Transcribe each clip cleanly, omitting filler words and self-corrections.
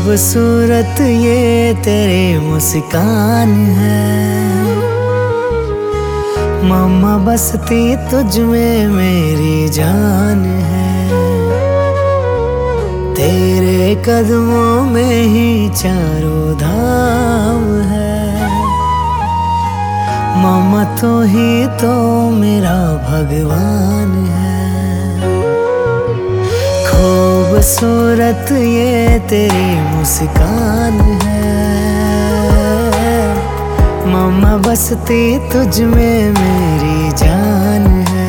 खूबसूरत ये तेरी मुस्कान है, मम्मा बसती तुझ में मेरी जान है। तेरे कदमों में ही चारों धाम है, मम्मा तो ही तो मेरा भगवान है। खूबसूरत ये तेरी मुस्कान है, मम्मा बसती तुझ में मेरी जान है।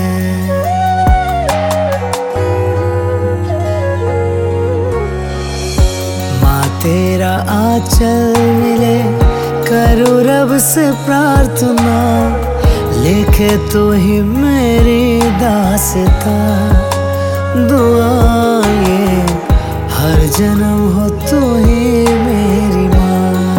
माँ तेरा आंचल मिले करूँ रब से प्रार्थना, लिखे तू ही मेरी दास्तां। दुआ ये हर जन्म हो तू ही मेरी माँ।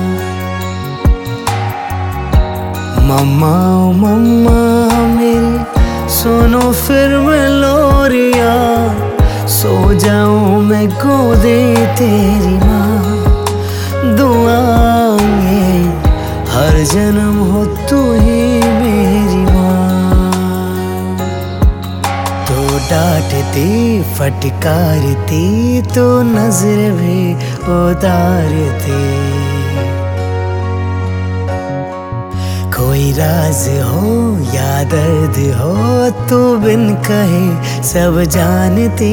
मम्मा ओ मम्मा मेरी सुनो फिर मैं लोरिया, सो जाऊं मैं गोदे तेरी माँ। दुआ ये हर जन्म हो तू ही मेरी माँ। तो डांटती फटकारती तो नजर भी उतारती, कोई राज हो या दर्द हो तू बिन कहे सब जानती।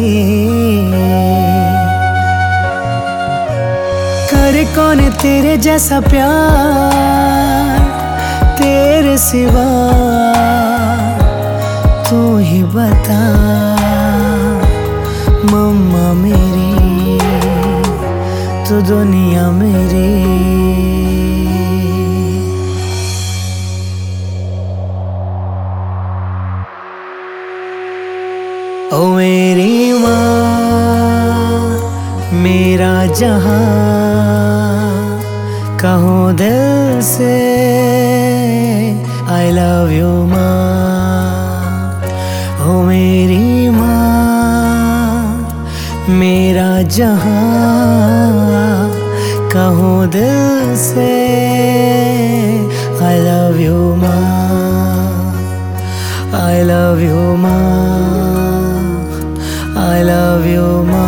करे कौन तेरे जैसा प्यार, तेरे सिवा तू ही बता। मम्मा मेरी तू दुनिया मेरी। ओ मेरी माँ मेरा जहां, कहूँ दिल से I love you माँ। ओ मेरी माँ मेरा जहां, कहूँ दिल से I love you माँ। I love you माँ, I love you माँ।